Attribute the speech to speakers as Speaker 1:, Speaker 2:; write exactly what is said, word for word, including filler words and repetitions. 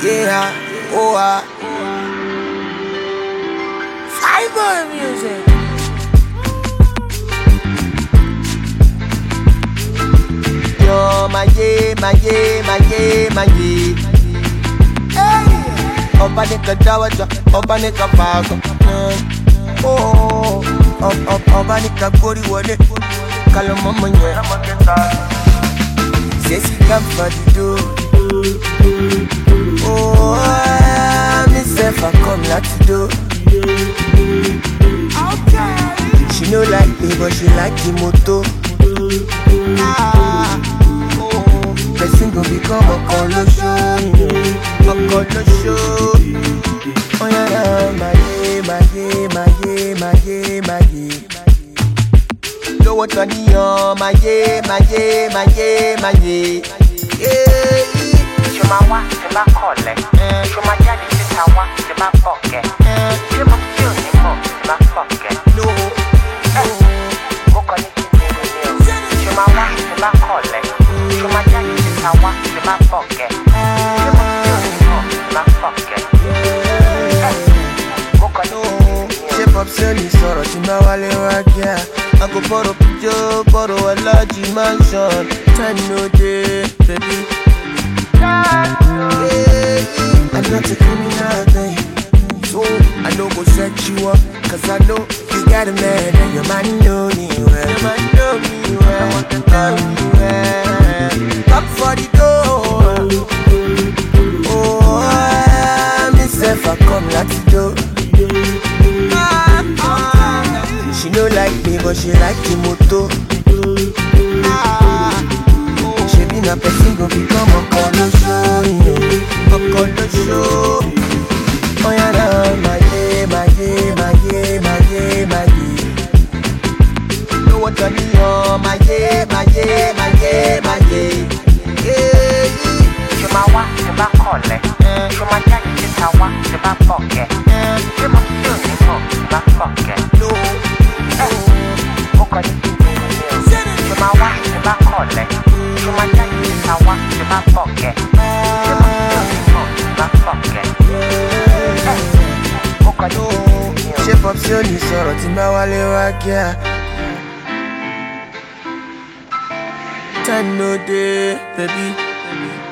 Speaker 1: Yeah, oh ah. Fiber music. Yo, my yeah, my yeah, my yeah, my yeah. Hey, oba nika dawaja, oba nika fago. Oh, oh, oh, oba nika gori wale. Kalo mama nye. Say she come for the door. Oh, myself I come like to do. Okay. She no like me, but she like the moto. Ah, oh, person gon' become a colo show, a colo show. Oh yeah, yeah, my yeah, my yeah, my yeah, my yeah, my yeah. Know what on the on, my yeah, my yeah, my yeah, my yeah. Yeah.
Speaker 2: Shuma wa, shuma kole. Shuma jadi sita wa, shuma poke. Shuma kill ni mo, shuma poke.
Speaker 1: No,
Speaker 2: go koni kini ni. Shuma wa, shuma kole. Shuma jadi sita wa, shuma poke. Shuma kill ni mo, shuma poke. Go koni kini.
Speaker 1: shape up sunny sọ̀rọ̀ tí máa wálé wá kíá. I go borrow pijó, borrow a large mansion. Time no day, baby. Yeah, I'm not a criminal thing, so I know go set you up. Cause I know you got a man and your man know me well. Your man know me well, know me well. Knock for the door. Oh, myself I come like to do. She no like me, but she like the moto. Ah, oh, she be na person go become a colo show, a colo show. Oh yeah, nah, my yeah, my yeah, my yeah, my yeah, my yeah. Know what I need, oh, my yeah, my yeah, my yeah, my yeah. Yeah.
Speaker 2: Shuma wa, shuma kole. Shuma jadi sita wa, shuma poke. Shuma kill ni mo, shuma poke.
Speaker 1: No.
Speaker 2: Go koni kini ni. Shuma wa, shuma kole. Shuma jadi sita wa, shuma poke. Shuma kill ni mo, shuma poke. Go koni kini ni.
Speaker 1: Shape up sunny sọ̀rọ̀ tí máa wálé wá kíá. Time no day, baby.